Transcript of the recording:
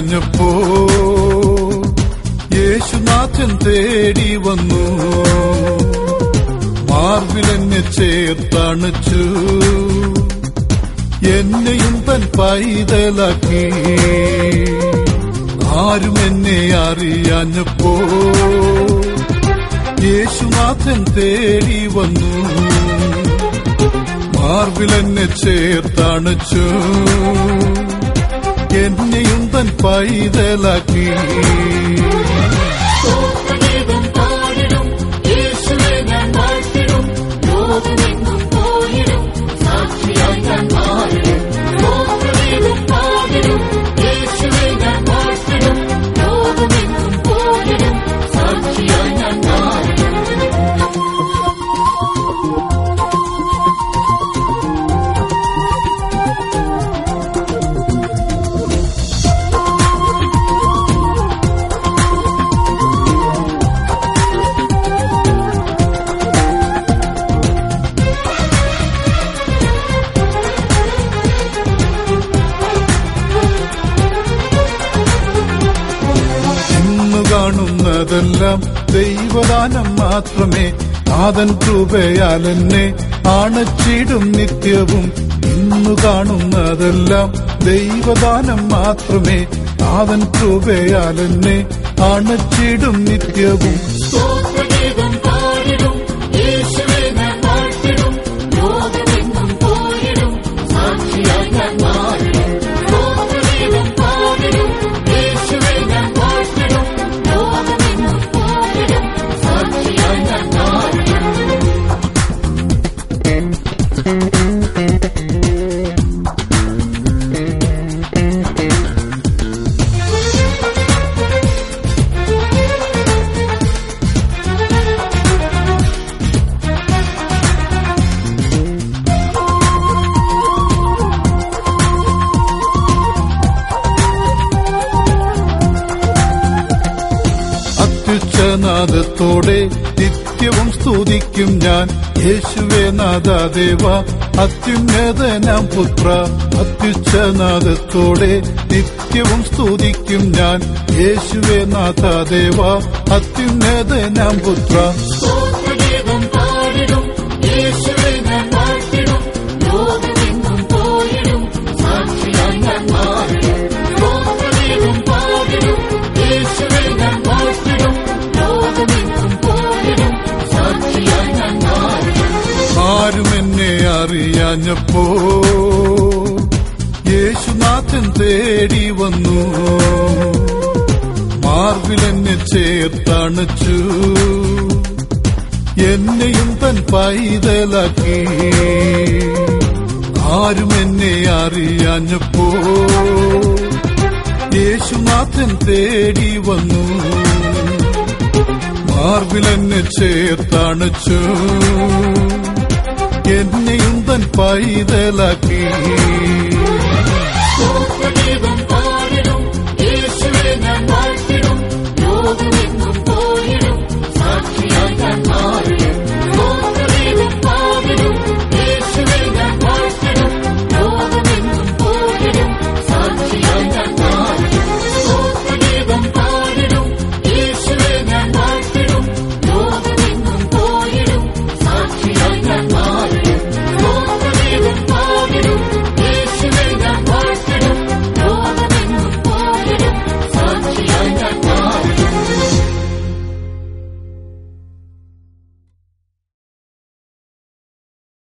അറിയാഞ്ഞപ്പോ യേശുനാഥൻ തേടി വന്നു. മാർവിലെന്നെ ചേർത്തണച്ചു, എന്നെയും തൻ പൈതലാക്കി. ആരും എന്നെ അറിയാഞ്ഞപ്പോ യേശുനാഥൻ തേടി വന്നു. മാർവിലെന്നെ ചേർത്തണച്ചു, എന്നെയും തൻ പൈതലാക്കി. കാണുന്നതെല്ലാം ദൈവദാനം മാത്രമേ. നാഥൻ കൃപയാൽ എന്നെ അണച്ചിടും നിത്യവും. ഇന്നു കാണുന്നതെല്ലാം ദൈവദാനം മാത്രമേ. നാഥൻ കൃപയാൽ എന്നെ അണച്ചിടും നിത്യവും. നാദത്തോടെ നിത്യവും സ്തുതിക്കും ഞാൻ. യേശുവേ നാദാദേവ അത്യുന്നതനാം പുത്ര. അത്യുച്ചനാദത്തോടെ നിത്യവും സ്തുതിക്കും ഞാൻ. യേശുവേ നാദാദേവ അത്യുന്നതനാം പുത്ര. ആരും എന്നെ അറിയാഞ്ഞപ്പോ യേശുനാഥൻ തേടി വന്നു. മാർവിലെന്നെ ചേർത്തണച്ചു, എന്നെയും തൻ പൈതലാക്കി. ആരും എന്നെ അറിയാഞ്ഞപ്പോ യേശുനാഥൻ തേടി വന്നു. മാർവിലെന്നെ ചേർത്തണച്ചു, എന്നെയും തൻ പൈതലാക്കി. യേശുവേ ഞാൻ വാഴ്ത്തിടും, ലോകമെങ്ങും